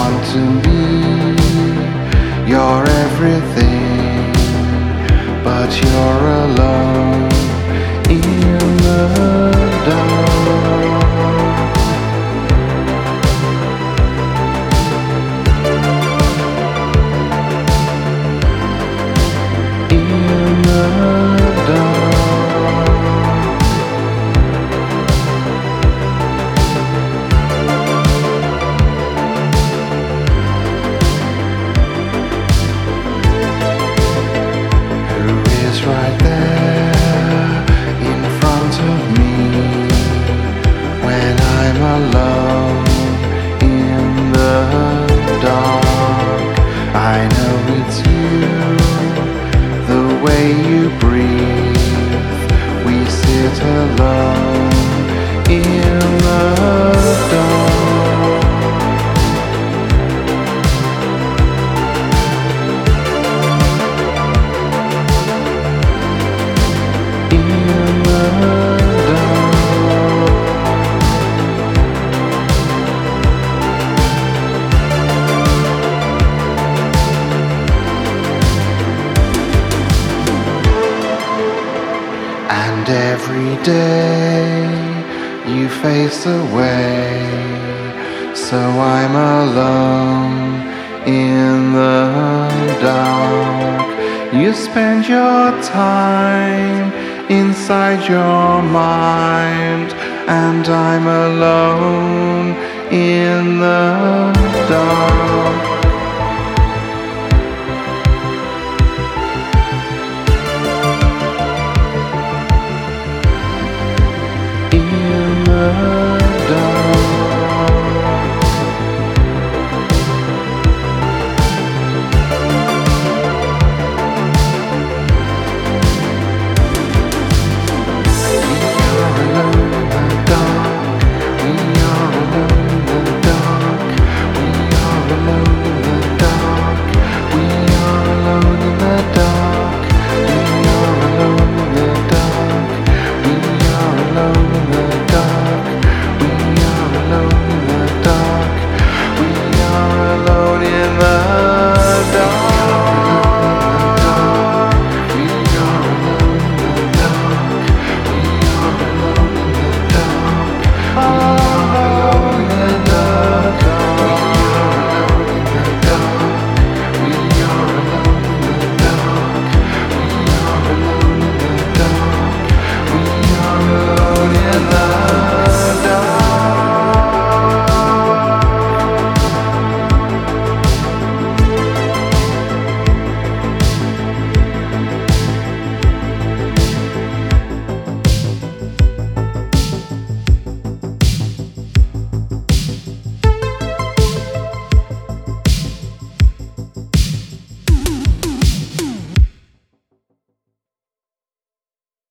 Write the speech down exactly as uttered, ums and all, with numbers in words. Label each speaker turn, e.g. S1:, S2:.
S1: want to be your everything, but you're alone in the dark. In the dark. Right there in front of me when I'm alone in the dark. I know it's you, the way you breathe. We sit alone in the dark. And every day you face away, so I'm alone in the dark. You spend your time inside your mind, and I'm alone in the dark.